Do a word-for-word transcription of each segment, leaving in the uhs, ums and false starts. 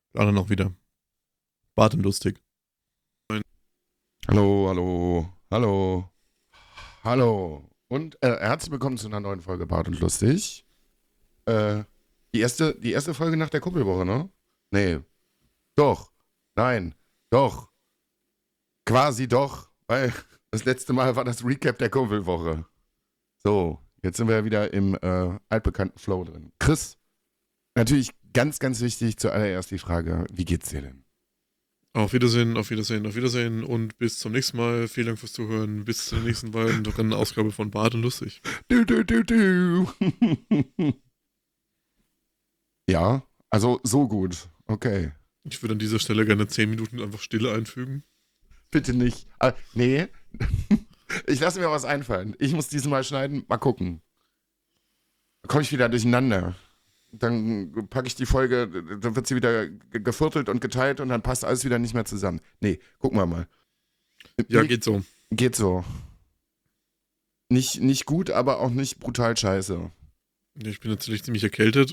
Alle noch wieder. Bart und lustig. Hallo, hallo, hallo, hallo. Und äh, herzlich willkommen zu einer neuen Folge Bart und Lustig. Äh, die erste, die erste Folge nach der Kuppelwoche, ne? Nee, doch, nein, doch, quasi doch, weil das letzte Mal war das Recap der Kuppelwoche. So, jetzt sind wir ja wieder im äh, altbekannten Flow drin. Chris, natürlich ganz, ganz wichtig zuallererst die Frage, wie geht's dir denn? Auf Wiedersehen, auf Wiedersehen, auf Wiedersehen und bis zum nächsten Mal. Vielen Dank fürs Zuhören. Bis zur nächsten weiteren Ausgabe von Bart und Lustig. Du, du, du, du. Ja, also so gut. Okay. Ich würde an dieser Stelle gerne zehn Minuten einfach Stille einfügen. Bitte nicht. Ah, nee. Ich lasse mir was einfallen. Ich muss diesmal schneiden. Mal gucken. Da komme ich wieder durcheinander. Dann packe ich die Folge, dann wird sie wieder ge- geviertelt und geteilt und dann passt alles wieder nicht mehr zusammen. Nee, gucken wir mal. Ja, Mir geht so. geht so. Nicht, nicht gut, aber auch nicht brutal scheiße. Ich bin natürlich ziemlich erkältet.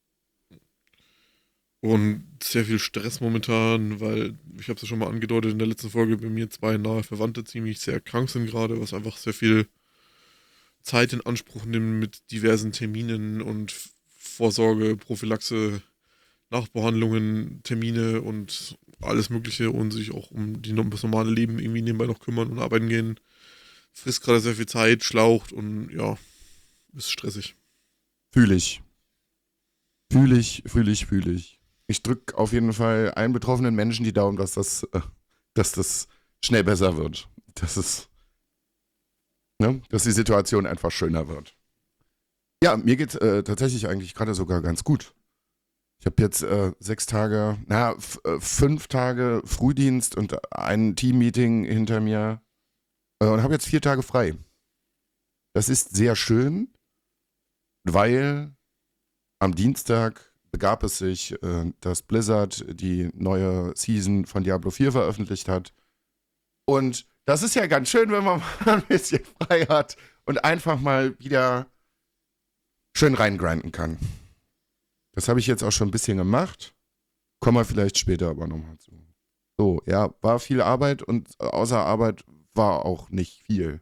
Und sehr viel Stress momentan, weil, ich habe es ja schon mal angedeutet in der letzten Folge, bei mir zwei nahe Verwandte ziemlich sehr krank sind gerade, was einfach sehr viel Zeit in Anspruch nimmt mit diversen Terminen und Vorsorge, Prophylaxe, Nachbehandlungen, Termine und alles Mögliche und sich auch um die, um das normale Leben irgendwie nebenbei noch kümmern und arbeiten gehen. Frisst gerade sehr viel Zeit, schlaucht und ja, ist stressig. Fühle ich. Fühle ich, fühle ich, fühle ich. Ich drücke auf jeden Fall allen betroffenen Menschen die Daumen, dass das, äh, dass das schnell besser wird. Dass es, ne, dass die Situation einfach schöner wird. Ja, mir geht äh, tatsächlich eigentlich gerade sogar ganz gut. Ich habe jetzt äh, sechs Tage, na, f- äh, fünf Tage Frühdienst und ein Teammeeting hinter mir äh, und habe jetzt vier Tage frei. Das ist sehr schön, weil am Dienstag begab es sich, äh, dass Blizzard die neue Season von Diablo vier veröffentlicht hat. Und das ist ja ganz schön, wenn man mal ein bisschen frei hat und einfach mal wieder schön reingrinden kann. Das habe ich jetzt auch schon ein bisschen gemacht. Kommen wir vielleicht später aber nochmal zu. So, ja, war viel Arbeit und außer Arbeit war auch nicht viel.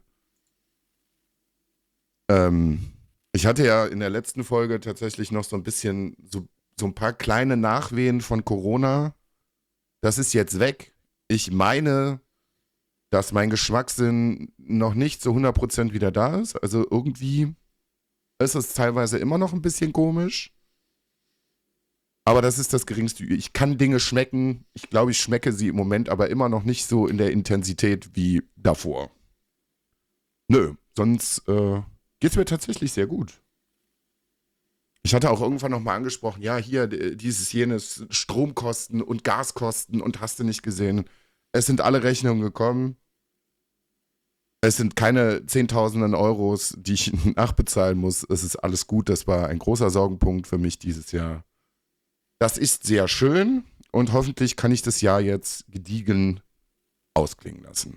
Ähm, ich hatte ja in der letzten Folge tatsächlich noch so ein bisschen, so, so ein paar kleine Nachwehen von Corona. Das ist jetzt weg. Ich meine, dass mein Geschmackssinn noch nicht zu hundert Prozent wieder da ist. Also irgendwie ist es teilweise immer noch ein bisschen komisch. Aber das ist das geringste. Übel. Ich kann Dinge schmecken. Ich glaube, ich schmecke sie im Moment aber immer noch nicht so in der Intensität wie davor. Nö, sonst äh, geht es mir tatsächlich sehr gut. Ich hatte auch irgendwann nochmal angesprochen, ja, hier d- dieses, jenes, Stromkosten und Gaskosten und hast du nicht gesehen. Es sind alle Rechnungen gekommen. Es sind keine Zehntausenden Euros, die ich nachbezahlen muss. Es ist alles gut. Das war ein großer Sorgenpunkt für mich dieses Jahr. Das ist sehr schön und hoffentlich kann ich das Jahr jetzt gediegen ausklingen lassen.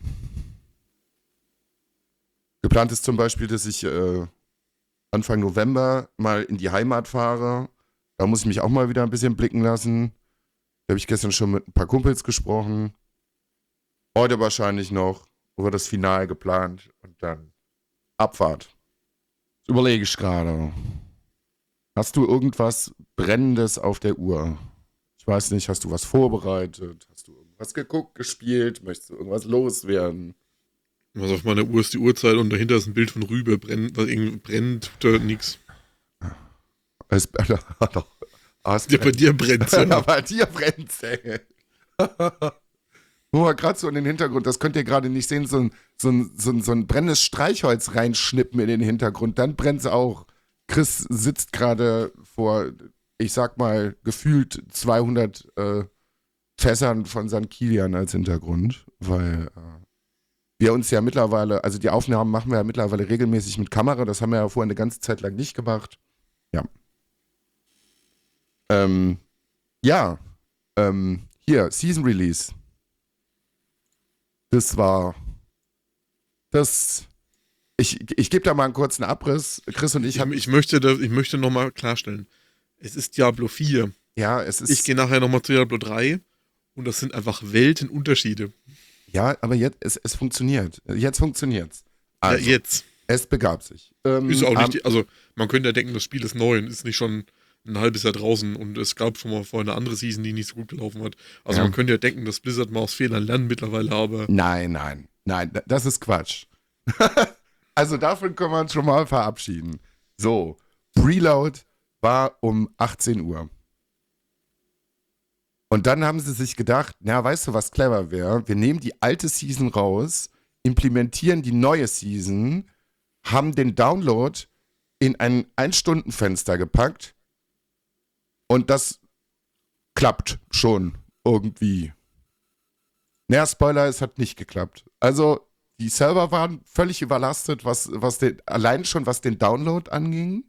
Geplant ist zum Beispiel, dass ich äh, Anfang November mal in die Heimat fahre. Da muss ich mich auch mal wieder ein bisschen blicken lassen. Da habe ich gestern schon mit ein paar Kumpels gesprochen. Heute wahrscheinlich noch über das Finale geplant und dann Abfahrt. Das überlege ich gerade. Hast du irgendwas Brennendes auf der Uhr? Ich weiß nicht, hast du was vorbereitet? Hast du irgendwas geguckt, gespielt? Möchtest du irgendwas loswerden? Was auf meiner Uhr ist die Uhrzeit und dahinter ist ein Bild von Rübe. Brennt, was irgendwie brennt, tut da nix. Es, ah, es Ja, bei brennt. dir brennt's, ja. Bei dir brennt's, ey. Nur mal gerade so in den Hintergrund, das könnt ihr gerade nicht sehen, so ein, so, ein, so, ein, so ein brennendes Streichholz reinschnippen in den Hintergrund, dann brennt's auch. Chris sitzt gerade vor, ich sag mal, gefühlt zweihundert äh, Fässern von Sankt Kilian als Hintergrund, weil äh, wir uns ja mittlerweile, also die Aufnahmen machen wir ja mittlerweile regelmäßig mit Kamera, das haben wir ja vorher eine ganze Zeit lang nicht gemacht. Ja. Ähm, ja, ähm, hier, Season Release. Das war, das, ich, ich gebe da mal einen kurzen Abriss. Chris und ich Ich, hatten, ich möchte, da, ich möchte nochmal klarstellen. Es ist Diablo vier. ja, es ist. Ich gehe nachher nochmal zu Diablo drei und das sind einfach Weltenunterschiede. Ja, aber jetzt, es, es funktioniert. Jetzt funktioniert's. Ja, Also, jetzt. es begab sich. Ähm, Ist auch am- nicht, die- also man könnte ja denken, das Spiel ist neu und ist nicht schon ein halbes Jahr draußen und es gab schon mal vorher eine andere Season, die nicht so gut gelaufen hat. Also Ja. man könnte ja denken, dass Blizzard mal aus Fehlern lernt mittlerweile, aber Nein, nein, nein, d- das ist Quatsch. Also davon können wir uns schon mal verabschieden. So, Preload war um achtzehn Uhr. Und dann haben sie sich gedacht, na, weißt du, was clever wäre? Wir nehmen die alte Season raus, implementieren die neue Season, haben den Download in ein Ein-Stunden-Fenster gepackt und das klappt schon irgendwie. Naja, Spoiler, es hat nicht geklappt. Also, die Server waren völlig überlastet, was, was den, allein schon was den Download anging.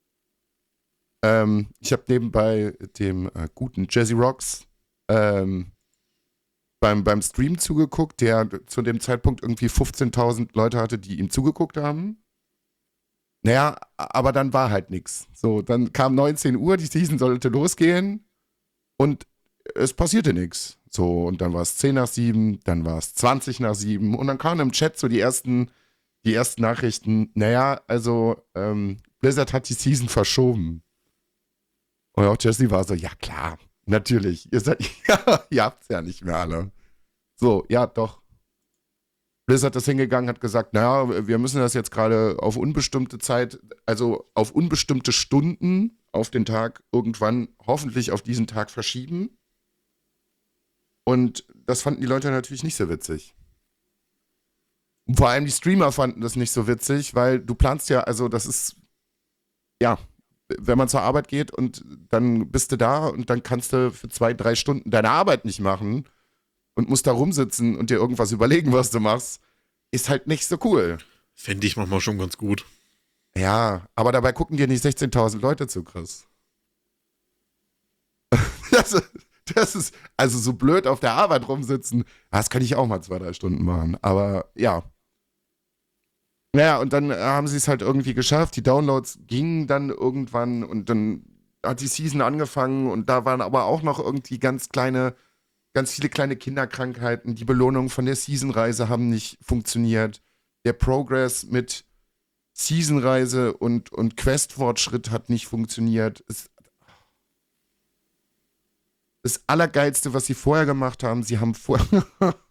Ähm, ich habe nebenbei dem äh, guten Jazzy Rocks ähm, beim, beim Stream zugeguckt, der zu dem Zeitpunkt irgendwie fünfzehntausend Leute hatte, die ihm zugeguckt haben. Naja, aber dann war halt nichts. So, dann kam neunzehn Uhr, die Season sollte losgehen und es passierte nichts. So, und dann war es zehn nach sieben, dann war es zwanzig nach sieben und dann kamen im Chat so die ersten, die ersten Nachrichten, naja, also ähm, Blizzard hat die Season verschoben. Und auch Jesse war so, ja klar, natürlich, ihr, seid, ja, ihr habt's ja nicht mehr alle. So, ja, doch. Blizzard ist hingegangen, hat gesagt, naja, wir müssen das jetzt gerade auf unbestimmte Zeit, also auf unbestimmte Stunden auf den Tag irgendwann, hoffentlich auf diesen Tag verschieben. Und das fanden die Leute natürlich nicht so witzig. Und vor allem die Streamer fanden das nicht so witzig, weil du planst ja, also das ist, ja, wenn man zur Arbeit geht und dann bist du da und dann kannst du für zwei, drei Stunden deine Arbeit nicht machen und musst da rumsitzen und dir irgendwas überlegen, was du machst, ist halt nicht so cool. fände ich manchmal schon ganz gut. Ja, aber dabei gucken dir nicht sechzehntausend Leute zu, Chris. Das, das ist, also so blöd auf der Arbeit rumsitzen, das kann ich auch mal zwei, drei Stunden machen. Aber ja. Naja, und dann haben sie es halt irgendwie geschafft. Die Downloads gingen dann irgendwann und dann hat die Season angefangen und da waren aber auch noch irgendwie ganz kleine, ganz viele kleine Kinderkrankheiten. Die Belohnungen von der Seasonreise haben nicht funktioniert. Der Progress mit Seasonreise und, und Questfortschritt hat nicht funktioniert. Es, das Allergeilste, was sie vorher gemacht haben, sie haben vorher,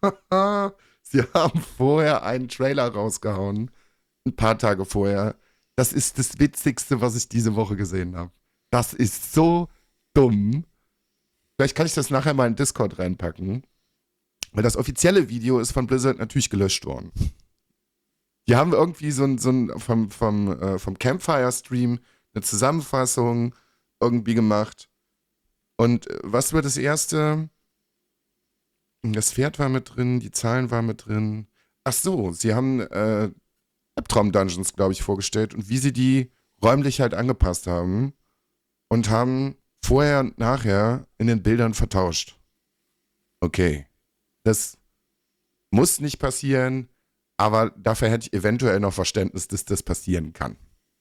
sie haben vorher einen Trailer rausgehauen. Ein paar Tage vorher. Das ist das Witzigste, was ich diese Woche gesehen habe. Das ist so dumm. Vielleicht kann ich das nachher mal in Discord reinpacken. Weil das offizielle Video ist von Blizzard natürlich gelöscht worden. Die haben irgendwie so ein, so ein vom, vom, äh, vom Campfire-Stream eine Zusammenfassung irgendwie gemacht. Und äh, was war das erste? Das Pferd war mit drin, die Zahlen waren mit drin. Ach so, sie haben äh, Albtraum-Dungeons, glaube ich, vorgestellt und wie sie die räumlich halt angepasst haben und haben vorher und nachher in den Bildern vertauscht. Okay, das muss nicht passieren, aber dafür hätte ich eventuell noch Verständnis, dass das passieren kann.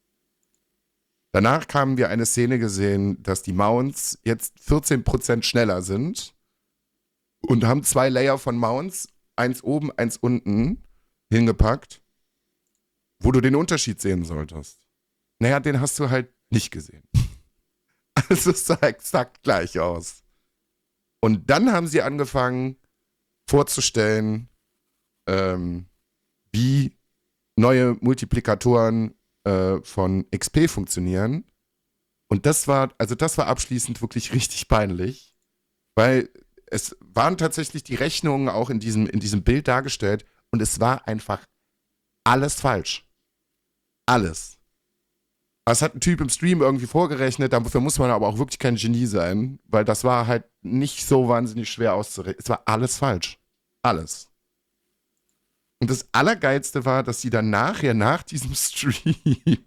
Danach haben wir eine Szene gesehen, dass die Mounts jetzt vierzehn Prozent schneller sind und haben zwei Layer von Mounts, eins oben, eins unten, hingepackt, wo du den Unterschied sehen solltest. Naja, den hast du halt nicht gesehen. Also es sah exakt gleich aus. Und dann haben sie angefangen vorzustellen, ähm, wie neue Multiplikatoren äh, von X P funktionieren. Und das war, also das war abschließend wirklich richtig peinlich, weil es waren tatsächlich die Rechnungen auch in diesem, in diesem Bild dargestellt und es war einfach alles falsch. Alles. Das hat ein Typ im Stream irgendwie vorgerechnet, dafür muss man aber auch wirklich kein Genie sein, weil das war halt nicht so wahnsinnig schwer auszurechnen. Es war alles falsch. Alles. Und das Allergeilste war, dass sie dann nachher, nach diesem Stream,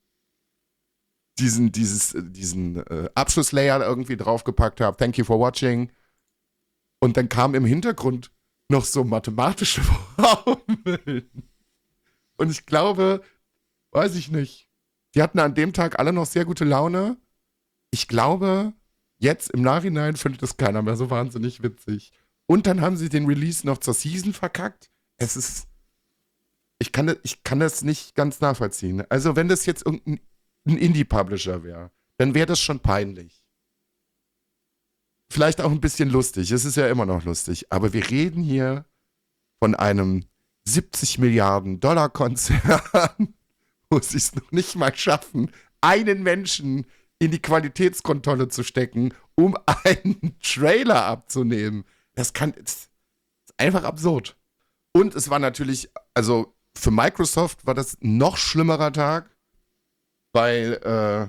diesen, dieses, diesen äh, Abschlusslayer irgendwie draufgepackt haben. Thank you for watching. Und dann kam im Hintergrund noch so mathematische Formeln. Und ich glaube, weiß ich nicht, die hatten an dem Tag alle noch sehr gute Laune. Ich glaube, jetzt im Nachhinein findet das keiner mehr so wahnsinnig witzig. Und dann haben sie den Release noch zur Season verkackt. Es ist, ich kann, das- ich kann das nicht ganz nachvollziehen. Also wenn das jetzt irgendein ein Indie-Publisher wäre, dann wäre das schon peinlich. Vielleicht auch ein bisschen lustig. Es ist ja immer noch lustig. Aber wir reden hier von einem siebzig Milliarden Dollar Konzern, wo sie es noch nicht mal schaffen, einen Menschen in die Qualitätskontrolle zu stecken, um einen Trailer abzunehmen. Das kann, ist einfach absurd. Und es war natürlich, also für Microsoft war das ein noch schlimmerer Tag, weil äh,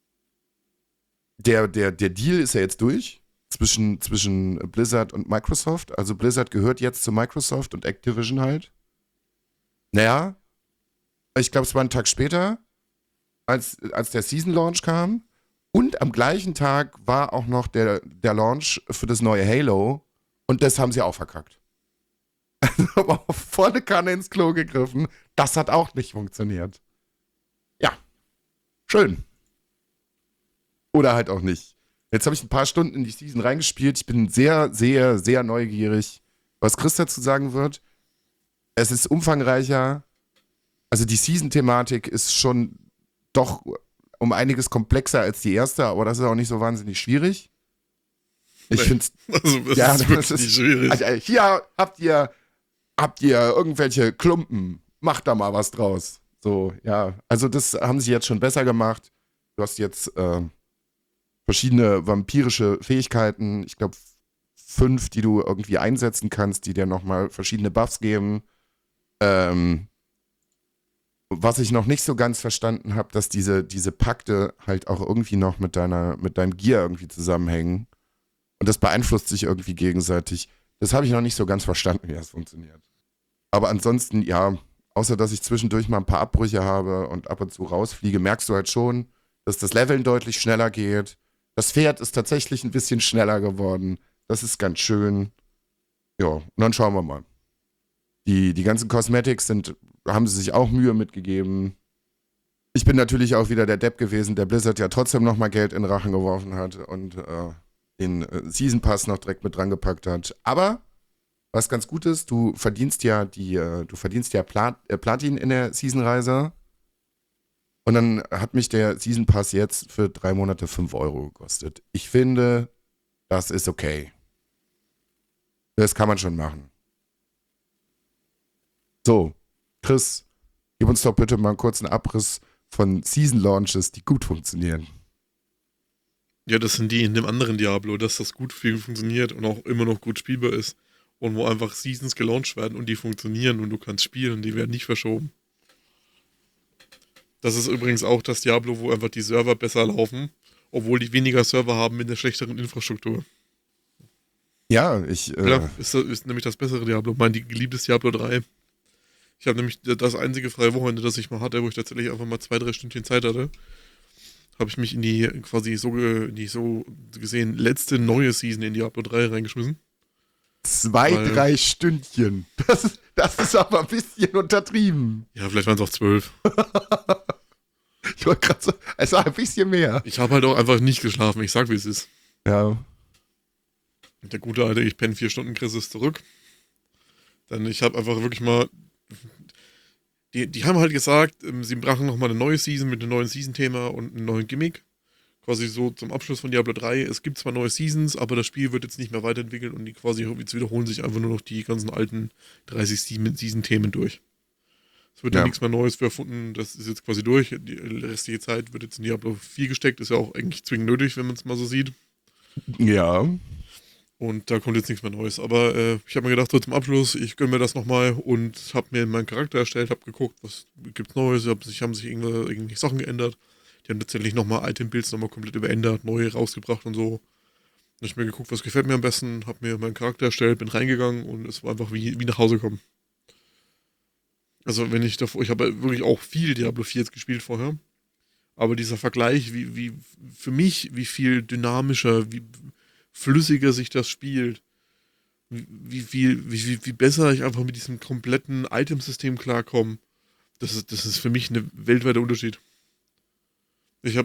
der, der, der Deal ist ja jetzt durch zwischen, zwischen Blizzard und Microsoft. Also Blizzard gehört jetzt zu Microsoft und Activision halt. Naja, ich glaube, es war ein Tag später, als, als der Season Launch kam. Und am gleichen Tag war auch noch der, der Launch für das neue Halo. Und das haben sie auch verkackt. Also aber auf volle Kanne ins Klo gegriffen. Das hat auch nicht funktioniert. Ja, schön. Oder halt auch nicht. Jetzt habe ich ein paar Stunden in die Season reingespielt. Ich bin sehr, sehr, sehr neugierig, was Chris dazu sagen wird. Es ist umfangreicher. Also die Season-Thematik ist schon doch um einiges komplexer als die erste, aber das ist auch nicht so wahnsinnig schwierig. Ich Nee. finde Also, das ja, ist das wirklich ist nicht schwierig. Also, hier habt ihr, habt ihr irgendwelche Klumpen. Macht da mal was draus. So, ja. Also, das haben sie jetzt schon besser gemacht. Du hast jetzt äh, verschiedene vampirische Fähigkeiten. Ich glaube, fünf, die du irgendwie einsetzen kannst, die dir nochmal verschiedene Buffs geben. Ähm, was ich noch nicht so ganz verstanden habe, dass diese, diese Pakte halt auch irgendwie noch mit deiner, mit deinem Gear irgendwie zusammenhängen. Und das beeinflusst sich irgendwie gegenseitig. Das habe ich noch nicht so ganz verstanden, wie das funktioniert. Aber ansonsten, ja, außer dass ich zwischendurch mal ein paar Abbrüche habe und ab und zu rausfliege, merkst du halt schon, dass das Leveln deutlich schneller geht. Das Pferd ist tatsächlich ein bisschen schneller geworden. Das ist ganz schön. Ja, und dann schauen wir mal. Die, die ganzen Cosmetics sind, haben sie sich auch Mühe mitgegeben. Ich bin natürlich auch wieder der Depp gewesen, der Blizzard ja trotzdem nochmal Geld in den Rachen geworfen hat und äh, den äh, Season Pass noch direkt mit dran gepackt hat. Aber was ganz gut ist, du verdienst ja die, äh, du verdienst ja Plat- äh, Platin in der Season-Reise. Und dann hat mich der Season Pass jetzt für drei Monate fünf Euro gekostet. Ich finde, das ist okay. Das kann man schon machen. So, Chris, gib uns doch bitte mal einen kurzen Abriss von Season Launches, die gut funktionieren. Ja, das sind die in dem anderen Diablo, dass das gut viel funktioniert und auch immer noch gut spielbar ist. Und wo einfach Seasons gelauncht werden und die funktionieren und du kannst spielen, die werden nicht verschoben. Das ist übrigens auch das Diablo, wo einfach die Server besser laufen, obwohl die weniger Server haben mit einer schlechteren Infrastruktur. Ja, ich. Äh, Ja, ist, ist nämlich das bessere Diablo, mein geliebtes Diablo drei. Ich habe nämlich das einzige freie Wochenende, das ich mal hatte, wo ich tatsächlich einfach mal zwei, drei Stündchen Zeit hatte, habe ich mich in die quasi so, ge, in die so gesehen letzte neue Season in Diablo drei reingeschmissen. Zwei, Weil- drei Stündchen. Das ist, das ist aber ein bisschen untertrieben. Ja, vielleicht waren es auch zwölf. Ich wollte gerade so, es war ein bisschen mehr. Ich habe halt auch einfach nicht geschlafen, ich sag wie es ist. Ja. Der gute alte, ich penne vier Stunden Chris ist zurück. Dann ich habe einfach wirklich mal. Die, die haben halt gesagt, ähm, sie brachen nochmal eine neue Season mit einem neuen Season-Thema und einem neuen Gimmick. Quasi so zum Abschluss von Diablo drei. Es gibt zwar neue Seasons, aber das Spiel wird jetzt nicht mehr weiterentwickelt und die quasi jetzt wiederholen sich einfach nur noch die ganzen alten dreißig Season-Themen durch. Es wird ja Ja. nichts mehr Neues für erfunden, das ist jetzt quasi durch. Die restliche Zeit wird jetzt in Diablo vier gesteckt, ist ja auch eigentlich zwingend nötig, wenn man es mal so sieht. Ja. Und da kommt jetzt nichts mehr Neues. Aber äh, ich habe mir gedacht, so zum Abschluss, ich gönne mir das nochmal und habe mir meinen Charakter erstellt, habe geguckt, was gibt's Neues, hab, sich haben sich irgendwelche, irgendwelche Sachen geändert. Die haben tatsächlich nochmal Item-Builds nochmal komplett überändert, neue rausgebracht und so. Dann habe ich mir geguckt, was gefällt mir am besten, habe mir meinen Charakter erstellt, bin reingegangen und es war einfach wie, wie nach Hause kommen. Also wenn ich davor, ich habe wirklich auch viel Diablo vier jetzt gespielt vorher. Aber dieser Vergleich, wie, wie für mich, wie viel dynamischer, wie flüssiger sich das spielt, wie viel, wie, wie, wie besser ich einfach mit diesem kompletten Itemsystem klarkomme, das ist, das ist für mich ein weltweiter Unterschied. Ich habe also,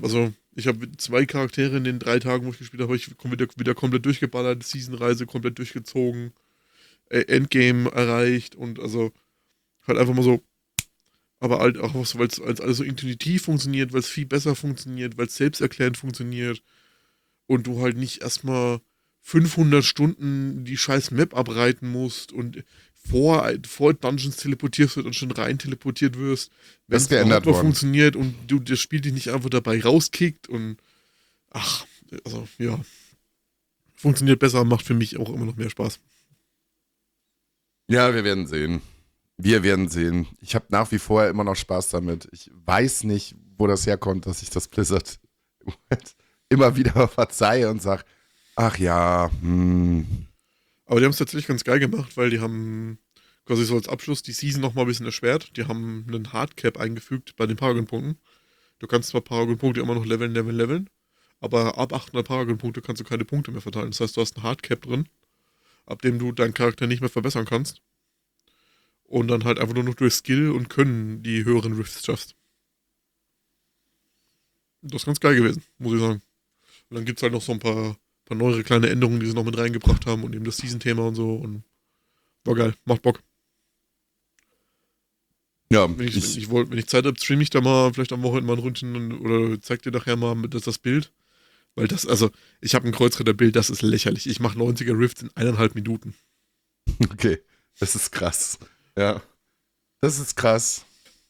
Ich habe zwei Charaktere in den drei Tagen, wo ich gespielt habe, ich wieder, wieder komplett durchgeballert, Season-Reise komplett durchgezogen, äh, Endgame erreicht und also halt einfach mal so, aber halt auch, weil es alles so intuitiv funktioniert, weil es viel besser funktioniert, weil es selbsterklärend funktioniert und du halt nicht erstmal fünfhundert Stunden die scheiß Map abreiten musst und vor, vor Dungeons teleportiert wird und schon rein teleportiert wirst, wenn Das es ist geändert überhaupt noch worden. funktioniert und du das Spiel dich nicht einfach dabei rauskickt und ach, also ja, funktioniert besser, macht für mich auch immer noch mehr Spaß. Ja, wir werden sehen. Wir werden sehen. Ich habe nach wie vor immer noch Spaß damit. Ich weiß nicht, wo das herkommt, dass ich das Blizzard immer wieder verzeihe und sage, ach ja, hm. Aber die haben es tatsächlich ganz geil gemacht, weil die haben quasi so als Abschluss die Season nochmal ein bisschen erschwert. Die haben einen Hardcap eingefügt bei den Paragon-Punkten. Du kannst zwar Paragon-Punkte immer noch leveln, leveln, leveln, aber ab achthundert Paragon-Punkte kannst du keine Punkte mehr verteilen. Das heißt, du hast einen Hardcap drin, ab dem du deinen Charakter nicht mehr verbessern kannst. Und dann halt einfach nur noch durch Skill und Können die höheren Rifts schaffst. Das ist ganz geil gewesen, muss ich sagen. Und dann gibt es halt noch so ein paar, paar neuere kleine Änderungen, die sie noch mit reingebracht haben und eben das Season-Thema und so. Und war geil, macht Bock. Ja, Wenn ich, ich, wenn ich, wollt, wenn ich Zeit habe, streame ich da mal vielleicht am Wochenende mal ein Ründchen oder zeig dir nachher mal das, das Bild. Weil das, also, ich habe ein Kreuzritterbild, das ist lächerlich. Ich mache neunziger Rifts in eineinhalb Minuten. okay, das ist krass. Ja, das ist krass.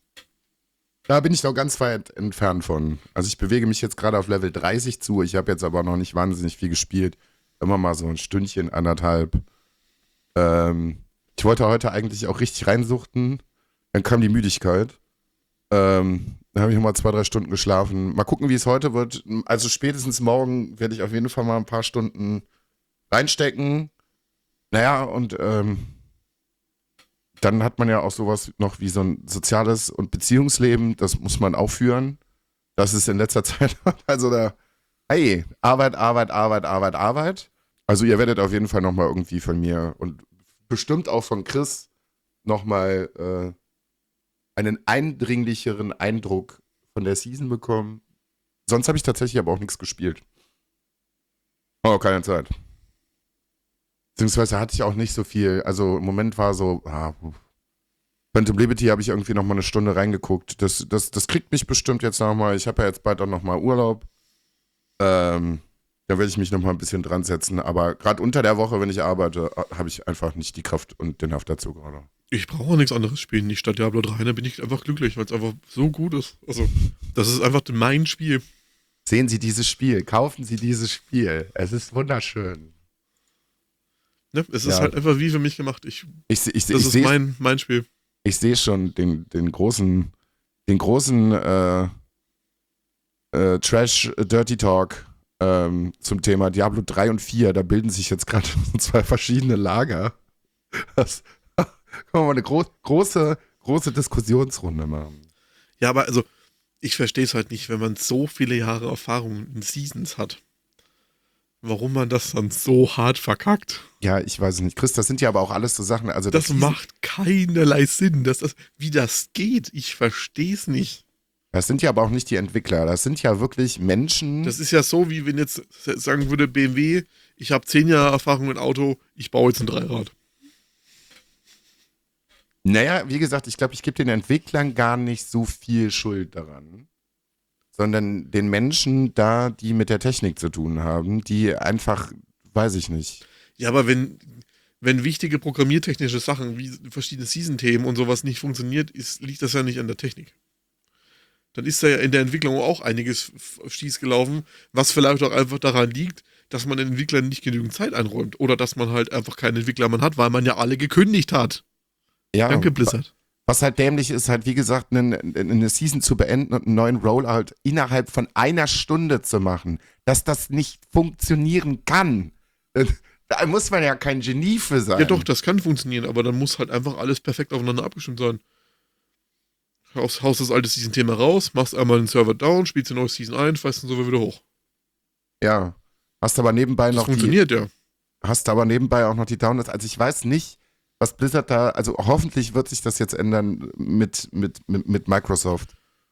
Da bin ich noch ganz weit entfernt von. Also ich bewege mich jetzt gerade auf Level dreißig zu. Ich habe jetzt aber noch nicht wahnsinnig viel gespielt. Immer mal so ein Stündchen, anderthalb. Ähm, ich wollte heute eigentlich auch richtig reinsuchten. Dann kam die Müdigkeit. Ähm, dann habe ich nochmal zwei, drei Stunden geschlafen. Mal gucken, wie es heute wird. Also spätestens morgen werde ich auf jeden Fall mal ein paar Stunden reinstecken. Naja, und ähm, dann hat man ja auch sowas noch wie so ein soziales und Beziehungsleben. Das muss man auch führen. Das ist in letzter Zeit, also da, hey, Arbeit, Arbeit, Arbeit, Arbeit, Arbeit. Also ihr werdet auf jeden Fall nochmal irgendwie von mir und bestimmt auch von Chris nochmal äh, einen eindringlicheren Eindruck von der Season bekommen. Sonst habe ich tatsächlich aber auch nichts gespielt. Oh, keine Zeit. Beziehungsweise hatte ich auch nicht so viel. Also im Moment war so, ah, Phantom Liberty habe ich irgendwie nochmal eine Stunde reingeguckt. Das, das, das kriegt mich bestimmt jetzt nochmal. Ich habe ja jetzt bald auch nochmal Urlaub. Ähm, da werde ich mich nochmal ein bisschen dran setzen. Aber gerade unter der Woche, wenn ich arbeite, habe ich einfach nicht die Kraft und den Haft dazu gerade. Ich brauche auch nichts anderes spielen. Nicht statt Diablo drei, da bin ich einfach glücklich, weil es einfach so gut ist. Also, das ist einfach mein Spiel. Sehen Sie dieses Spiel, kaufen Sie dieses Spiel. Es ist wunderschön. Ne? Es ist Ja. halt einfach wie für mich gemacht. Ich, Ich, ich, ich, das ich ist sehe mein, mein Spiel. ich seh schon den, den großen, den großen äh, äh, Trash Dirty Talk ähm, zum Thema Diablo drei und vier. Da bilden sich jetzt gerade zwei verschiedene Lager. Das kann man mal eine gro- große, große Diskussionsrunde machen. Ja, aber also, ich verstehe es halt nicht, wenn man so viele Jahre Erfahrung in Seasons hat. Warum man das dann so hart verkackt. Ja, ich weiß es nicht. Chris, das sind ja aber auch alles so Sachen. Also Das Season- macht keinerlei Sinn. Dass das, wie das geht, ich verstehe es nicht. Das sind ja aber auch nicht die Entwickler. Das sind ja wirklich Menschen. Das ist ja so, wie wenn jetzt sagen würde B M W, ich habe zehn Jahre Erfahrung mit Auto, ich baue jetzt ein Dreirad. Naja, wie gesagt, ich glaube, ich gebe den Entwicklern gar nicht so viel Schuld daran, sondern den Menschen da, die mit der Technik zu tun haben, die einfach, weiß ich nicht. Ja, aber wenn, wenn wichtige programmiertechnische Sachen wie verschiedene Season-Themen und sowas nicht funktioniert, ist, liegt das ja nicht an der Technik. Dann ist da ja in der Entwicklung auch einiges schief gelaufen, was vielleicht auch einfach daran liegt, dass man den Entwicklern nicht genügend Zeit einräumt oder dass man halt einfach keinen Entwickler mehr hat, weil man ja alle gekündigt hat. Ja, Danke, Blizzard. was halt dämlich ist, halt wie gesagt, eine, eine Season zu beenden und einen neuen Rollout innerhalb von einer Stunde zu machen, dass das nicht funktionieren kann. Da muss man ja kein Genie für sein. Ja doch, das kann funktionieren, aber dann muss halt einfach alles perfekt aufeinander abgestimmt sein. Haust, haust das alte Season-Thema raus, machst einmal den Server down, spielst ein neues Season ein, fährst den Server wieder hoch. Ja, hast aber nebenbei Das noch funktioniert die, ja. hast aber nebenbei auch noch die Downloads. Also ich weiß nicht, was Blizzard da, also hoffentlich wird sich das jetzt ändern mit, mit, mit, mit Microsoft.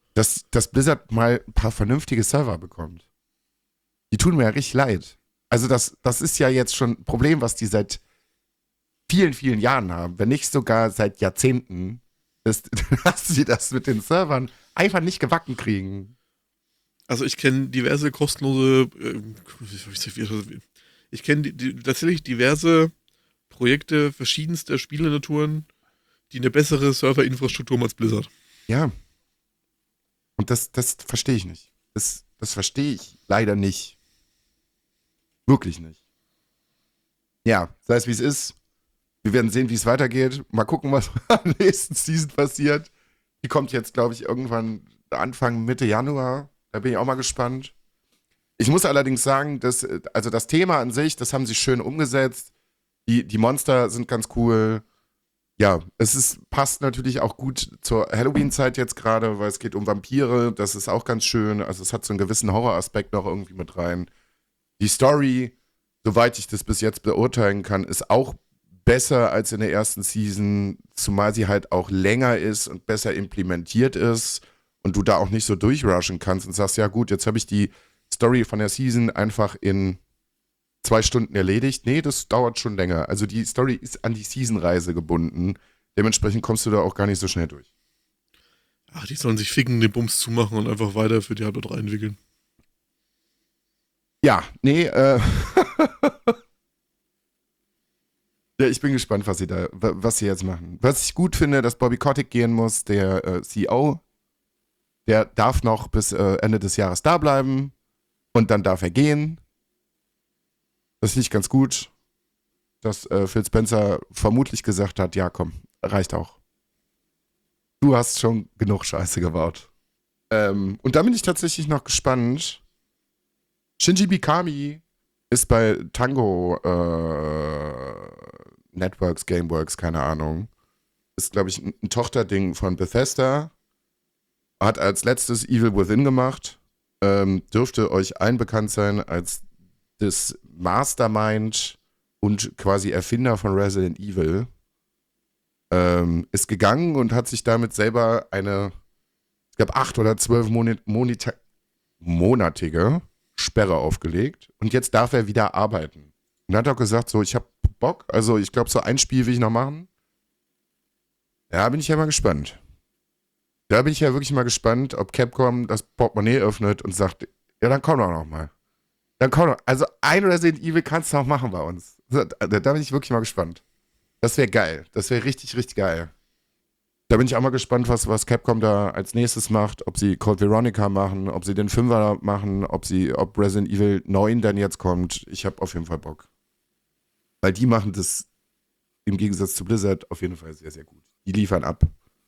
dass, dass Blizzard mal ein paar vernünftige Server bekommt. Die tun mir ja richtig leid. Also das, das ist ja jetzt schon ein Problem, was die seit vielen, vielen Jahren haben, wenn nicht sogar seit Jahrzehnten, dass, dass sie das mit den Servern einfach nicht gebacken kriegen. Also ich kenne diverse kostenlose, äh, ich kenne die, die, tatsächlich diverse Projekte verschiedenster Spielenaturen, die eine bessere Serverinfrastruktur haben als Blizzard. Ja. Und das, das verstehe ich nicht. Das, das verstehe ich leider nicht. Wirklich nicht. Ja, sei es wie es ist. Wir werden sehen, wie es weitergeht. Mal gucken, was am nächsten Season passiert. Die kommt jetzt, glaube ich, irgendwann Anfang, Mitte Januar. Da bin ich auch mal gespannt. Ich muss allerdings sagen, dass, also das Thema an sich, das haben sie schön umgesetzt. Die, die Monster sind ganz cool. Ja, es ist, passt natürlich auch gut zur Halloween-Zeit jetzt gerade, weil es geht um Vampire. Das ist auch ganz schön. Also es hat so einen gewissen Horroraspekt noch irgendwie mit rein. Die Story, soweit ich das bis jetzt beurteilen kann, ist auch besser als in der ersten Season, zumal sie halt auch länger ist und besser implementiert ist und du da auch nicht so durchrushen kannst und sagst, ja gut, jetzt habe ich die Story von der Season einfach in zwei Stunden erledigt. Nee, das dauert schon länger. Also die Story ist an die Season-Reise gebunden. Dementsprechend kommst du da auch gar nicht so schnell durch. Ach, die sollen sich ficken, den Bums zumachen und einfach weiter für Diablo drei entwickeln. Ja, nee, äh. ja, ich bin gespannt, was sie da, was sie jetzt machen. Was ich gut finde, dass Bobby Kotick gehen muss, der äh, C E O, der darf noch bis äh, Ende des Jahres da bleiben und dann darf er gehen. Das finde ich ganz gut, dass äh, Phil Spencer vermutlich gesagt hat, ja komm, reicht auch. Du hast schon genug Scheiße gebaut. Ähm, und da bin ich tatsächlich noch gespannt. Shinji Mikami ist bei Tango äh, Networks, Gameworks, keine Ahnung. Ist, glaube ich, ein, ein Tochterding von Bethesda. Hat als letztes Evil Within gemacht. Ähm, dürfte euch allen bekannt sein als das Mastermind und quasi Erfinder von Resident Evil. Ähm, ist gegangen und hat sich damit selber eine, ich glaube, acht oder zwölf Monat, Monita- monatige Sperre aufgelegt. Und jetzt darf er wieder arbeiten. Und hat auch gesagt, so, ich habe Bock. Also ich glaube, so ein Spiel will ich noch machen. Ja, bin ich ja mal gespannt. Da bin ich ja wirklich mal gespannt, ob Capcom das Portemonnaie öffnet und sagt, ja, dann komm doch noch mal. Dann komm doch. Also ein Resident Evil kannst du noch machen bei uns. Da, da bin ich wirklich mal gespannt. Das wäre geil. Das wäre richtig, richtig geil. Da bin ich auch mal gespannt, was, was Capcom da als nächstes macht. Ob sie Code Veronica machen, ob sie den Fünfer machen, ob sie, ob Resident Evil neun dann jetzt kommt. Ich habe auf jeden Fall Bock. Weil die machen das im Gegensatz zu Blizzard auf jeden Fall sehr, sehr gut. Die liefern ab.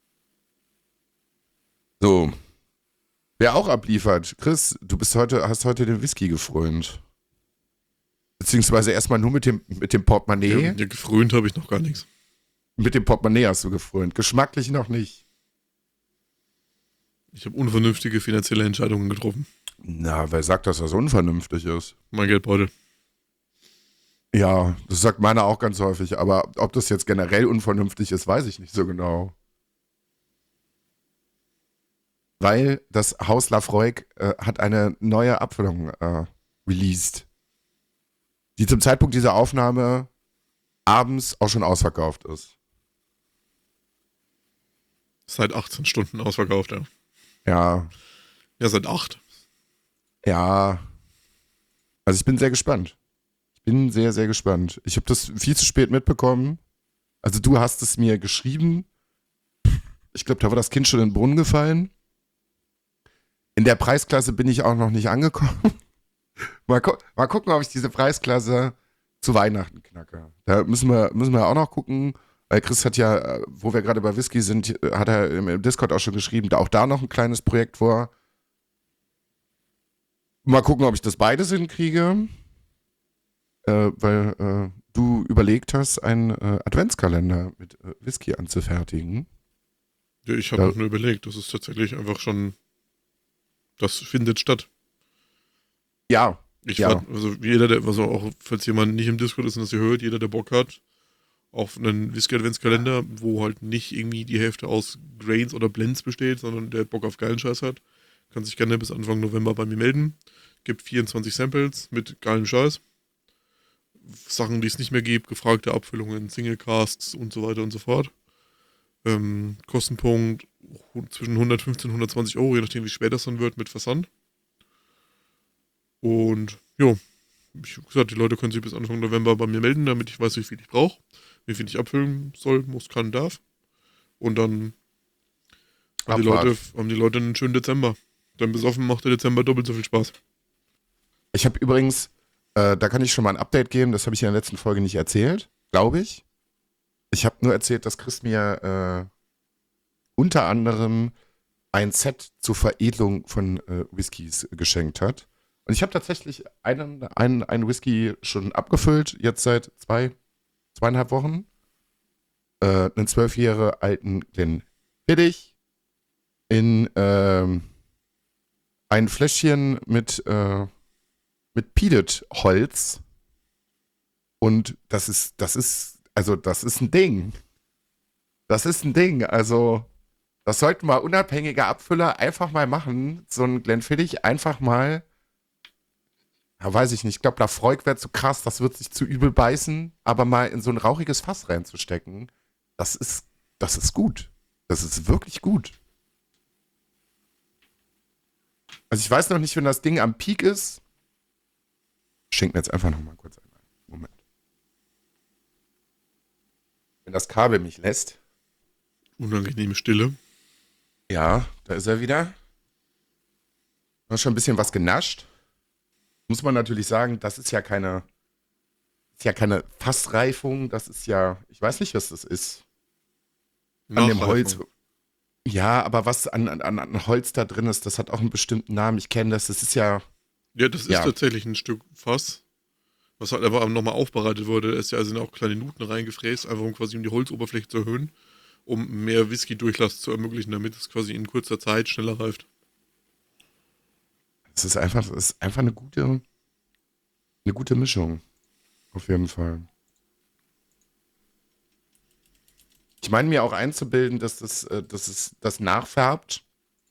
So. Wer auch abliefert, Chris, du bist heute, hast heute den Whisky gefrönt. Beziehungsweise erstmal nur mit dem, mit dem Portemonnaie. Ja, ja, gefrönt habe ich noch gar nichts. Mit dem Portemonnaie hast du gefrönt. Geschmacklich noch nicht. Ich habe unvernünftige finanzielle Entscheidungen getroffen. Na, wer sagt, dass das unvernünftig ist? Mein Geldbeutel. Ja, das sagt meiner auch ganz häufig, aber ob das jetzt generell unvernünftig ist, weiß ich nicht so genau. Weil das Haus Lafroig äh, hat eine neue Abfüllung äh, released, die zum Zeitpunkt dieser Aufnahme abends auch schon ausverkauft ist. Seit achtzehn Stunden ausverkauft, ja. Ja. Ja, seit acht. Ja. Also ich bin sehr gespannt. Ich bin sehr, sehr gespannt. Ich habe das viel zu spät mitbekommen. Also du hast es mir geschrieben. Ich glaube, da war das Kind schon in den Brunnen gefallen. In der Preisklasse bin ich auch noch nicht angekommen. mal, gu- mal gucken, ob ich diese Preisklasse zu Weihnachten knacke. Da müssen wir, müssen wir auch noch gucken. Weil Chris hat ja, äh, wo wir gerade bei Whisky sind, hat er im Discord auch schon geschrieben, da auch da noch ein kleines Projekt vor. Mal gucken, ob ich das beides hinkriege. Äh, weil äh, du überlegt hast, einen äh, Adventskalender mit äh, Whisky anzufertigen. Ja, ich habe Ja. auch nur überlegt, das ist tatsächlich einfach schon, das findet statt. Ja, Ich Ja. warte, also jeder, der, also auch falls jemand nicht im Discord ist und das hier hört, jeder, der Bock hat auf einen Whisky-Adventskalender, wo halt nicht irgendwie die Hälfte aus Grains oder Blends besteht, sondern der Bock auf geilen Scheiß hat, kann sich gerne bis Anfang November bei mir melden. Gibt vierundzwanzig Samples mit geilem Scheiß. Sachen, die es nicht mehr gibt, gefragte Abfüllungen, Single-Casks und so weiter und so fort. Ähm, Kostenpunkt zwischen hundertfünfzehn und hundertzwanzig Euro, je nachdem wie schwer das dann wird mit Versand. Und jo, ich habe gesagt, die Leute können sich bis Anfang November bei mir melden, damit ich weiß, wie viel ich brauche, wie viel ich abfüllen soll, muss, kann, darf. Und dann haben die, Leute, haben die Leute einen schönen Dezember. Dann besoffen macht der Dezember doppelt so viel Spaß. Ich habe übrigens, äh, da kann ich schon mal ein Update geben, das habe ich in der letzten Folge nicht erzählt, glaube ich. Ich habe nur erzählt, dass Chris mir äh, unter anderem ein Set zur Veredelung von äh, Whiskys geschenkt hat. Und ich habe tatsächlich einen, einen, einen Whisky schon abgefüllt, jetzt seit zwei, zweieinhalb Wochen. Äh, einen zwölf Jahre alten Glenfiddich in ähm, ein Fläschchen mit, äh, mit Peated-Holz. Und das ist, das ist, also das ist ein Ding. Das ist ein Ding. Also, das sollten mal unabhängige Abfüller einfach mal machen. So ein Glenfiddich einfach mal, ja, weiß ich nicht, ich glaube, Lafroig wäre zu krass, das wird sich zu übel beißen, aber mal in so ein rauchiges Fass reinzustecken, das ist, das ist gut. Das ist wirklich gut. Also ich weiß noch nicht, wenn das Ding am Peak ist. Schenk mir jetzt einfach noch mal kurz ein. Moment. Wenn das Kabel mich lässt. Unangenehme Stille. Ja, da ist er wieder. Du hast schon ein bisschen was genascht. Muss man natürlich sagen, das ist ja keine, ist ja keine Fassreifung. Das ist ja, ich weiß nicht, was das ist. An dem Holz. Ja, aber was an, an, an Holz da drin ist, das hat auch einen bestimmten Namen. Ich kenne das. Das ist ja. Ja, das ist ja. tatsächlich ein Stück Fass, was halt aber nochmal aufbereitet wurde. Da ist ja also auch kleine Nuten reingefräst, einfach um quasi um die Holzoberfläche zu erhöhen, um mehr Whisky-Durchlass zu ermöglichen, damit es quasi in kurzer Zeit schneller reift. Es ist einfach, es ist einfach eine gute, eine gute Mischung. Auf jeden Fall. Ich meine mir auch einzubilden, dass das, dass es das nachfärbt.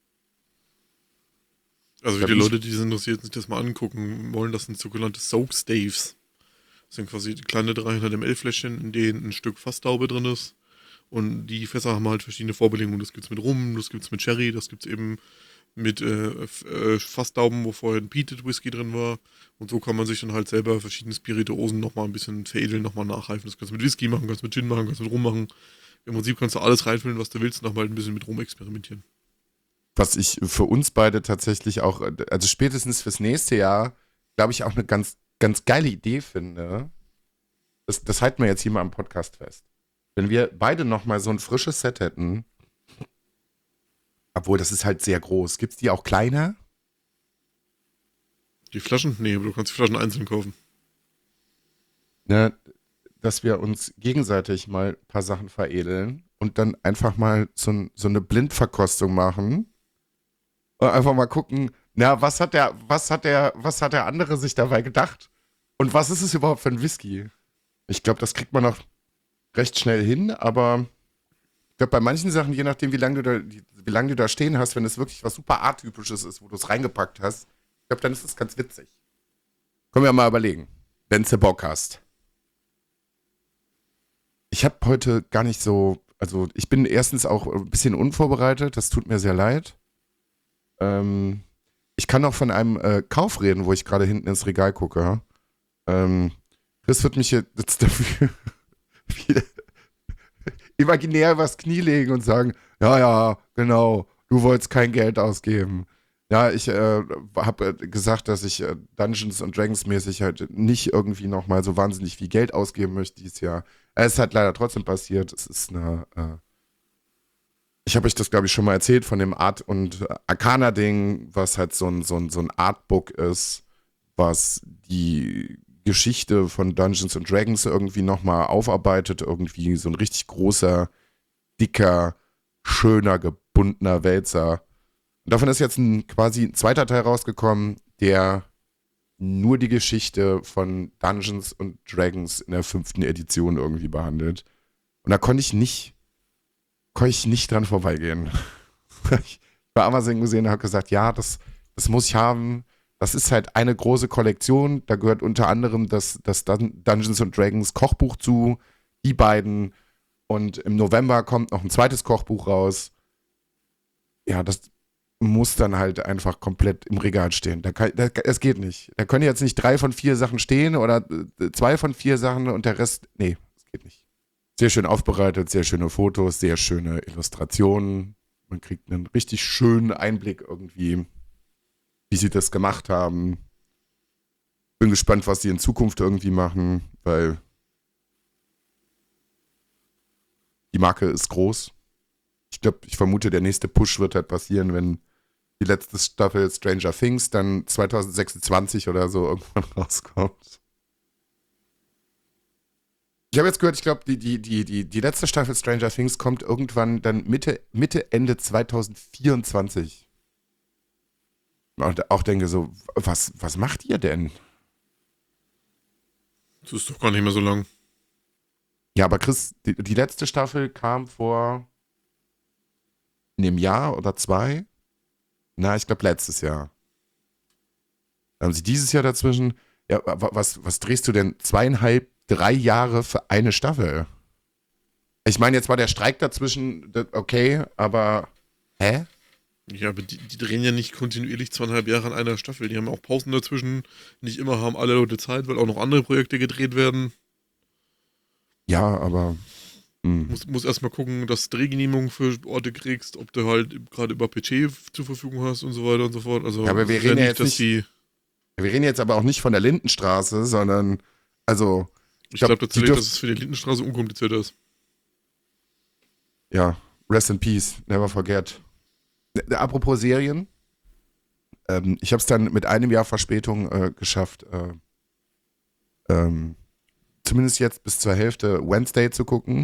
Also für die Leute, die es interessiert, sich das mal angucken wollen, das sind sogenannte Soak Staves. Das sind quasi kleine dreihundert Milliliter Fläschchen, in denen ein Stück Fassdaube drin ist. Und die Fässer haben halt verschiedene Vorbelegungen. Das gibt's mit Rum, das gibt's mit Sherry, das gibt's eben mit äh, äh, Fassdauben, wo vorher ein Peated Whisky drin war. Und so kann man sich dann halt selber verschiedene Spirituosen nochmal ein bisschen veredeln, nochmal nachreifen. Das kannst du mit Whisky machen, kannst du mit Gin machen, kannst du mit Rum machen. Im Prinzip kannst du alles reinfüllen, was du willst, nochmal ein bisschen mit Rum experimentieren. Was ich für uns beide tatsächlich auch, also spätestens fürs nächste Jahr, glaube ich, auch eine ganz, ganz geile Idee finde. Das, das halten wir jetzt hier mal am Podcast fest. Wenn wir beide nochmal so ein frisches Set hätten, obwohl das ist halt sehr groß. Gibt es die auch kleiner? Die Flaschen? Nee, aber du kannst die Flaschen einzeln kaufen. Ne, dass wir uns gegenseitig mal ein paar Sachen veredeln und dann einfach mal so, so eine Blindverkostung machen. Und einfach mal gucken, na, was hat der, was hat der, was hat der andere sich dabei gedacht? Und was ist es überhaupt für ein Whisky? Ich glaube, das kriegt man noch recht schnell hin, aber ich glaube, bei manchen Sachen, je nachdem, wie lange du da, wie lange du da stehen hast, wenn es wirklich was super atypisches ist, wo du es reingepackt hast, ich glaube, dann ist es ganz witzig. Können wir mal überlegen, wenn du Bock hast. Ich habe heute gar nicht so, also ich bin erstens auch ein bisschen unvorbereitet, das tut mir sehr leid. Ähm, ich kann auch von einem äh, Kauf reden, wo ich gerade hinten ins Regal gucke. Ähm, Chris wird mich jetzt dafür wieder imaginär übers Knie legen und sagen, ja, ja, genau, du wolltest kein Geld ausgeben. Ja, ich äh, habe äh, gesagt, dass ich äh, Dungeons and Dragons mäßig halt nicht irgendwie nochmal so wahnsinnig viel Geld ausgeben möchte dieses Jahr. Es ist halt leider trotzdem passiert. Es ist eine, äh, ich habe euch das, glaube ich, schon mal erzählt von dem Art- und Arcana-Ding, was halt so ein, so ein, so ein Artbook ist, was die Geschichte von Dungeons and Dragons irgendwie nochmal aufarbeitet. Irgendwie so ein richtig großer, dicker, schöner, gebundener Wälzer. Und davon ist jetzt ein quasi ein zweiter Teil rausgekommen, der nur die Geschichte von Dungeons und Dragons in der fünften Edition irgendwie behandelt. Und da konnte ich nicht, konnte ich nicht dran vorbeigehen. Ich bei Amazon gesehen und habe gesagt, ja, das, das muss ich haben. Das ist halt eine große Kollektion. Da gehört unter anderem das, das Dun- Dungeons und Dragons Kochbuch zu, die beiden. Und im November kommt noch ein zweites Kochbuch raus. Ja, das muss dann halt einfach komplett im Regal stehen. Da kann, da, es geht nicht. Da können jetzt nicht drei von vier Sachen stehen oder äh, zwei von vier Sachen und der Rest, nee, das geht nicht. Sehr schön aufbereitet, sehr schöne Fotos, sehr schöne Illustrationen. Man kriegt einen richtig schönen Einblick irgendwie, wie sie das gemacht haben. Bin gespannt, was sie in Zukunft irgendwie machen, weil die Marke ist groß. Ich glaube, ich vermute, der nächste Push wird halt passieren, wenn die letzte Staffel Stranger Things dann zwanzig sechsundzwanzig oder so irgendwann rauskommt. Ich habe jetzt gehört, ich glaube, die, die, die, die, die letzte Staffel Stranger Things kommt irgendwann dann Mitte, Mitte Ende zwanzig vierundzwanzig. Und auch denke so, was, was macht ihr denn? Das ist doch gar nicht mehr so lang. Ja, aber Chris, die, die letzte Staffel kam vor einem Jahr oder zwei. Na, ich glaube letztes Jahr. Dann haben sie dieses Jahr dazwischen. Ja, was, was drehst du denn zweieinhalb, drei Jahre für eine Staffel? Ich meine, jetzt war der Streik dazwischen, okay, aber hä? Ja, aber die, die drehen ja nicht kontinuierlich zweieinhalb Jahre an einer Staffel. Die haben auch Pausen dazwischen. Nicht immer haben alle Leute Zeit, weil auch noch andere Projekte gedreht werden. Ja, aber Du musst, musst erstmal gucken, dass du Drehgenehmigungen für Orte kriegst, ob du halt gerade über Budget zur Verfügung hast und so weiter und so fort. Also, ja, aber wir es ist ja reden ja nicht, jetzt dass die. wir reden jetzt aber auch nicht von der Lindenstraße, sondern, also, Ich glaub, glaube die tatsächlich, dürf- dass es für die Lindenstraße unkomplizierter ist. ja, rest in peace, never forget. Äh, Apropos Serien, ähm, ich habe es dann mit einem Jahr Verspätung äh, geschafft, äh, ähm, zumindest jetzt bis zur Hälfte Wednesday zu gucken.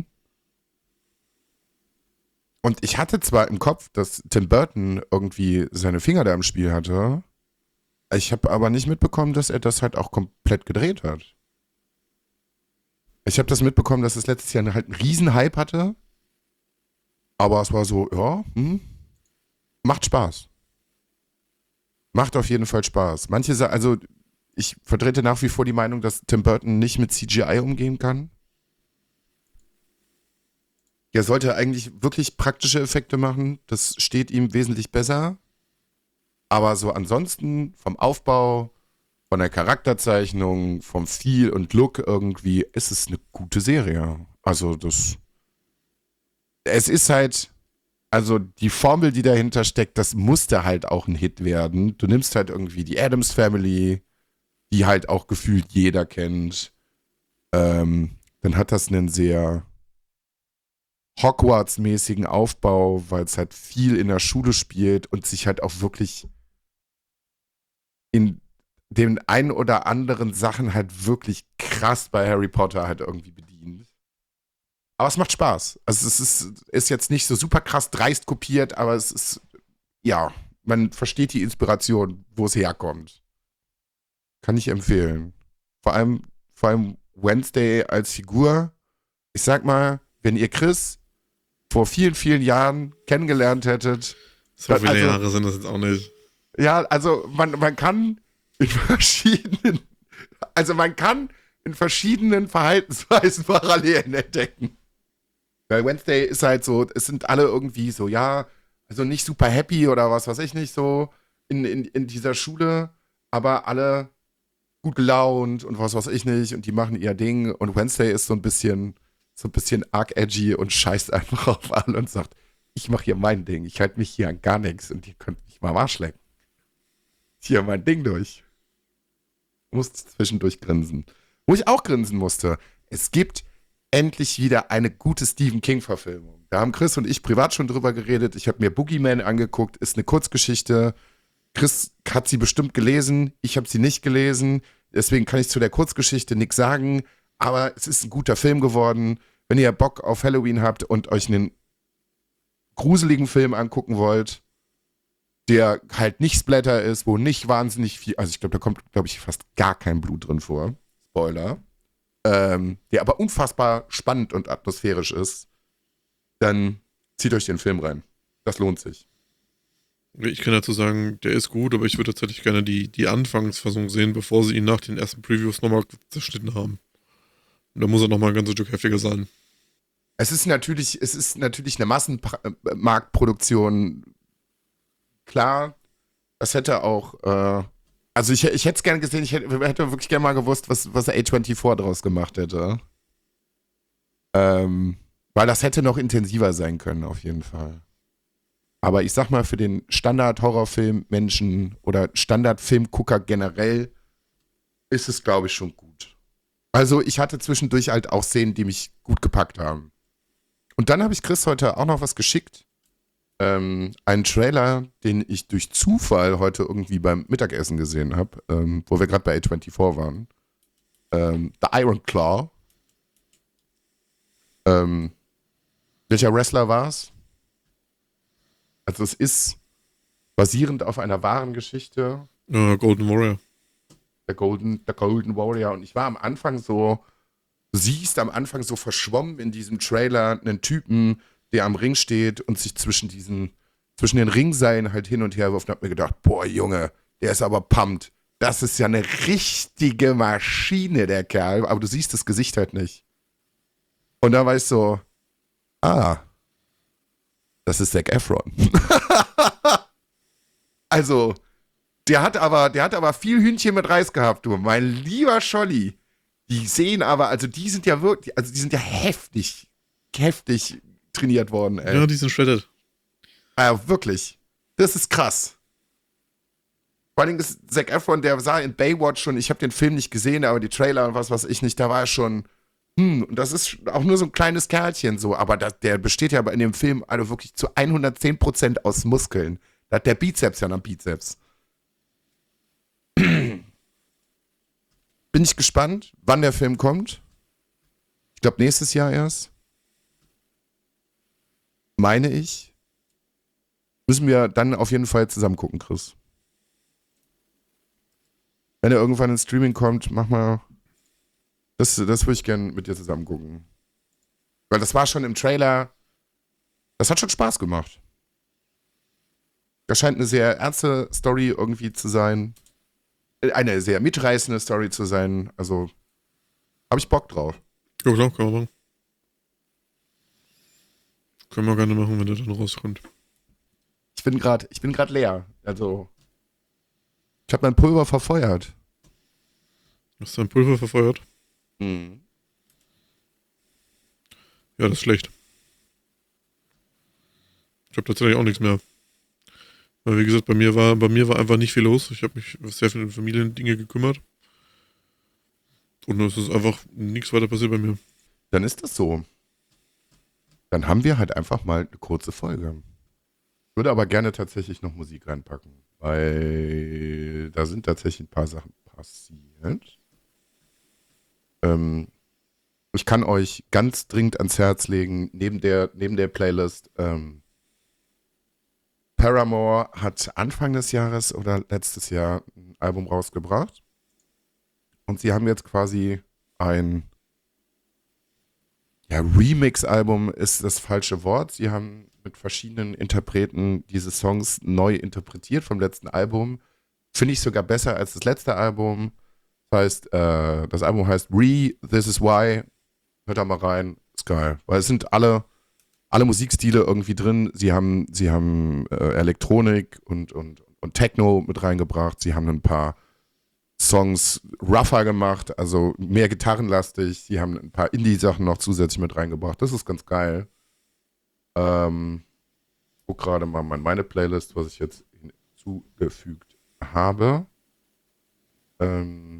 Und ich hatte zwar im Kopf, dass Tim Burton irgendwie seine Finger da im Spiel hatte, ich habe aber nicht mitbekommen, dass er das halt auch komplett gedreht hat. Ich habe das mitbekommen, dass es letztes Jahr halt einen riesen Hype hatte, aber es war so, ja, hm, macht Spaß. Macht auf jeden Fall Spaß. Manche sagen, also ich vertrete nach wie vor die Meinung, dass Tim Burton nicht mit C G I umgehen kann. Er sollte eigentlich wirklich praktische Effekte machen. Das steht ihm wesentlich besser. Aber so ansonsten vom Aufbau, von der Charakterzeichnung, vom Stil und Look irgendwie ist es eine gute Serie. Also das, es ist halt, also die Formel, die dahinter steckt, das musste halt auch ein Hit werden. Du nimmst halt irgendwie die Addams Family, die halt auch gefühlt jeder kennt. Ähm, dann hat das einen sehr Hogwarts-mäßigen Aufbau, weil es halt viel in der Schule spielt und sich halt auch wirklich in den ein oder anderen Sachen halt wirklich krass bei Harry Potter halt irgendwie bedient. Aber es macht Spaß. Also es ist, ist jetzt nicht so super krass dreist kopiert, aber es ist, ja, man versteht die Inspiration, wo es herkommt. Kann ich empfehlen. Vor allem, vor allem Wednesday als Figur. Ich sag mal, wenn ihr Chris vor vielen, vielen Jahren kennengelernt hättet. So viele also, Jahre sind das jetzt auch nicht. Ja, also man, man kann in verschiedenen, also man kann in verschiedenen Verhaltensweisen Parallelen entdecken. Weil Wednesday ist halt so, es sind alle irgendwie so, ja, also nicht super happy oder was weiß ich nicht so in, in, in dieser Schule, aber alle gut gelaunt und was weiß ich nicht und die machen ihr Ding und Wednesday ist so ein bisschen, so ein bisschen arg edgy und scheißt einfach auf alle und sagt, ich mache hier mein Ding, ich halte mich hier an gar nichts und ihr könnt mich mal am Arsch lecken. Hier mein Ding durch. Musste zwischendurch grinsen. Wo ich auch grinsen musste, es gibt endlich wieder eine gute Stephen King-Verfilmung. Da haben Chris und ich privat schon drüber geredet. Ich habe mir Boogeyman angeguckt, ist eine Kurzgeschichte. Chris hat sie bestimmt gelesen, ich habe sie nicht gelesen. Deswegen kann ich zu der Kurzgeschichte nichts sagen. Aber es ist ein guter Film geworden. Wenn ihr Bock auf Halloween habt und euch einen gruseligen Film angucken wollt, der halt nicht Splatter ist, wo nicht wahnsinnig viel, also ich glaube, da kommt, glaube ich, fast gar kein Blut drin vor. Spoiler. Ähm, der aber unfassbar spannend und atmosphärisch ist, dann zieht euch den Film rein. Das lohnt sich. Ich kann dazu sagen, der ist gut, aber ich würde tatsächlich gerne die, die Anfangsfassung sehen, bevor sie ihn nach den ersten Previews nochmal zerschnitten haben. Und da muss er nochmal ein ganzes Stück heftiger sein. Es ist natürlich, es ist natürlich eine Massenmarktproduktion. Klar, das hätte auch, äh, also ich, ich hätte es gerne gesehen, ich hätte, hätte wirklich gerne mal gewusst, was, was A vierundzwanzig draus gemacht hätte. Ähm, weil das hätte noch intensiver sein können, auf jeden Fall. Aber ich sag mal, für den Standard-Horrorfilm-Menschen oder Standard-Filmgucker generell ist es, glaube ich, schon gut. Also ich hatte zwischendurch halt auch Szenen, die mich gut gepackt haben. Und dann habe ich Chris heute auch noch was geschickt. Ähm, einen Trailer, den ich durch Zufall heute irgendwie beim Mittagessen gesehen habe, ähm, wo wir gerade bei A vierundzwanzig waren. Ähm, The Iron Claw. Ähm, welcher Wrestler war es? Also es ist basierend auf einer wahren Geschichte. Uh, Golden Warrior. Der Golden, der Golden Warrior. Und ich war am Anfang so, du siehst am Anfang so verschwommen in diesem Trailer einen Typen, der am Ring steht und sich zwischen diesen, zwischen den Ringseilen halt hin und her wirft und hab mir gedacht, boah, Junge, der ist aber pumped. Das ist ja eine richtige Maschine, der Kerl. Aber du siehst das Gesicht halt nicht. Und da war ich so, ah, das ist Zac Efron. Also, der hat aber, der hat aber viel Hühnchen mit Reis gehabt, du. Mein lieber Scholli. Die sehen aber, also die sind ja wirklich, also die sind ja heftig, heftig trainiert worden, ey. Ja, die sind shredded. Ja, wirklich. Das ist krass. Vor allem ist Zac Efron, der sah in Baywatch schon, ich habe den Film nicht gesehen, aber die Trailer und was weiß ich nicht, da war er schon, hm, und das ist auch nur so ein kleines Kerlchen so, aber das, der besteht ja aber in dem Film also wirklich zu hundertzehn Prozent aus Muskeln. Da hat der Bizeps ja noch Bizeps. Bin ich gespannt, wann der Film kommt. Ich glaube, nächstes Jahr erst. Meine ich. Müssen wir dann auf jeden Fall zusammen gucken, Chris. Wenn er irgendwann ins Streaming kommt, mach mal. Das, das würde ich gerne mit dir zusammen gucken. Weil das war schon im Trailer. Das hat schon Spaß gemacht. Das scheint eine sehr ernste Story irgendwie zu sein. Eine sehr mitreißende Story zu sein. Also, habe ich Bock drauf. Ja, klar, können wir machen. Können wir gerne machen, wenn der dann rauskommt. Ich bin gerade, ich bin gerade leer. Also, ich habe mein Pulver verfeuert. Hast du dein Pulver verfeuert? Mhm. Ja, das ist schlecht. Ich habe tatsächlich auch nichts mehr. Weil wie gesagt, bei mir war, bei mir war einfach nicht viel los. Ich habe mich sehr viel um Familiendinge gekümmert. Und es ist einfach nichts weiter passiert bei mir. Dann ist das so. Dann haben wir halt einfach mal eine kurze Folge. Ich würde aber gerne tatsächlich noch Musik reinpacken, weil da sind tatsächlich ein paar Sachen passiert. Ähm, ich kann euch ganz dringend ans Herz legen, neben der, neben der Playlist, ähm, Paramore hat Anfang des Jahres oder letztes Jahr ein Album rausgebracht. Und sie haben jetzt quasi ein ja, Remix-Album ist das falsche Wort. Sie haben mit verschiedenen Interpreten diese Songs neu interpretiert vom letzten Album. Finde ich sogar besser als das letzte Album. Das heißt, äh, das Album heißt Re, This Is Why. Hört da mal rein. Ist geil. Weil es sind alle, alle Musikstile irgendwie drin. Sie haben, sie haben äh, Elektronik und, und, und Techno mit reingebracht. Sie haben ein paar Songs rougher gemacht, also mehr gitarrenlastig. Sie haben ein paar Indie-Sachen noch zusätzlich mit reingebracht. Das ist ganz geil. Ähm, guck gerade mal meine Playlist, was ich jetzt hinzugefügt habe. Ähm,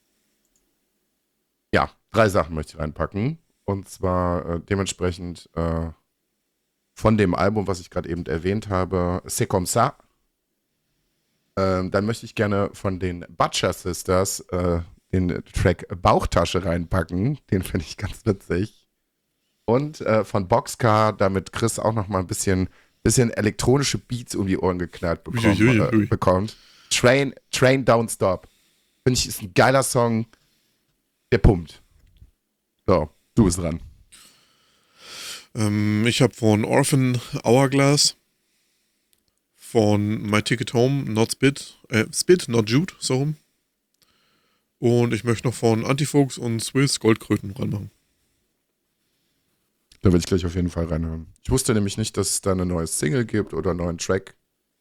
ja, drei Sachen möchte ich reinpacken. Und zwar äh, dementsprechend äh, von dem Album, was ich gerade eben erwähnt habe, C'est comme ça. Ähm, dann möchte ich gerne von den Butcher Sisters äh, den Track Bauchtasche reinpacken. Den finde ich ganz witzig. Und äh, von Boxcar, damit Chris auch noch mal ein bisschen bisschen elektronische Beats um die Ohren geknallt bekommen, Ui, ui, ui. äh, bekommt. Train, Train Don't Stop. Finde ich, ist ein geiler Song. Der pumpt. So, du bist dran. Ähm, ich habe von Orphan Hourglass, von My Ticket Home, Not Spit, äh, Spit, Not Jude, so rum. Und ich möchte noch von Antifuchs und Swiss Goldkröten reinmachen. Da will ich gleich auf jeden Fall reinhören. Ich wusste nämlich nicht, dass es da eine neue Single gibt oder einen neuen Track.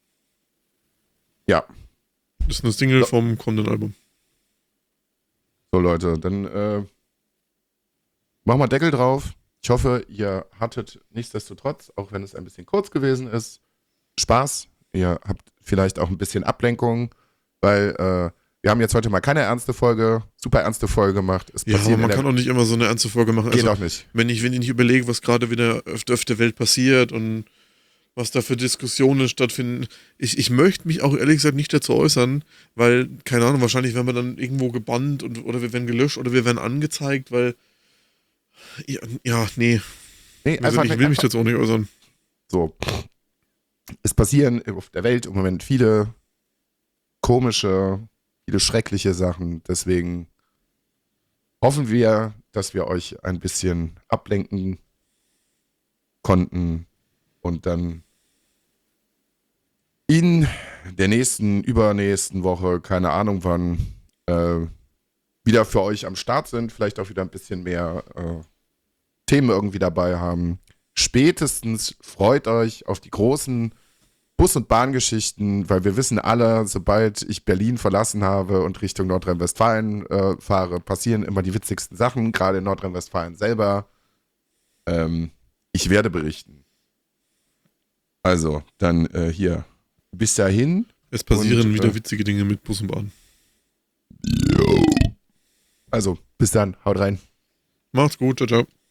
Ja. Das ist eine Single So. vom kommenden Album. So, Leute, dann äh, machen wir Deckel drauf. Ich hoffe, ihr hattet nichtsdestotrotz, auch wenn es ein bisschen kurz gewesen ist, Spaß. Ihr habt vielleicht auch ein bisschen Ablenkung, weil äh, wir haben jetzt heute mal keine ernste Folge, super ernste Folge gemacht. Es Ja, aber passiert man in kann der, auch nicht immer so eine ernste Folge machen. geht Also, auch nicht. wenn ich, wenn ich nicht überlege, was gerade wieder auf der, auf der Welt passiert und was da für Diskussionen stattfinden. Ich, ich möchte mich auch ehrlich gesagt nicht dazu äußern, weil, keine Ahnung, wahrscheinlich werden wir dann irgendwo gebannt und, oder wir werden gelöscht oder wir werden angezeigt, weil, ja, ja nee, Nee, also einfach, ich will mich einfach dazu auch nicht äußern. so. Es passieren auf der Welt im Moment viele komische, viele schreckliche Sachen. Deswegen hoffen wir, dass wir euch ein bisschen ablenken konnten und dann in der nächsten, übernächsten Woche, keine Ahnung wann, äh, wieder für euch am Start sind, vielleicht auch wieder ein bisschen mehr äh, Themen irgendwie dabei haben. Spätestens freut euch auf die großen Bus- und Bahngeschichten, weil wir wissen alle, sobald ich Berlin verlassen habe und Richtung Nordrhein-Westfalen äh, fahre, passieren immer die witzigsten Sachen, gerade in Nordrhein-Westfalen selber. Ähm, ich werde berichten. Also, dann äh, hier. Bis dahin. Es passieren Und, wieder äh, witzige Dinge mit Bus und Bahn. Also, bis dann. Haut rein. Macht's gut, ciao, ciao.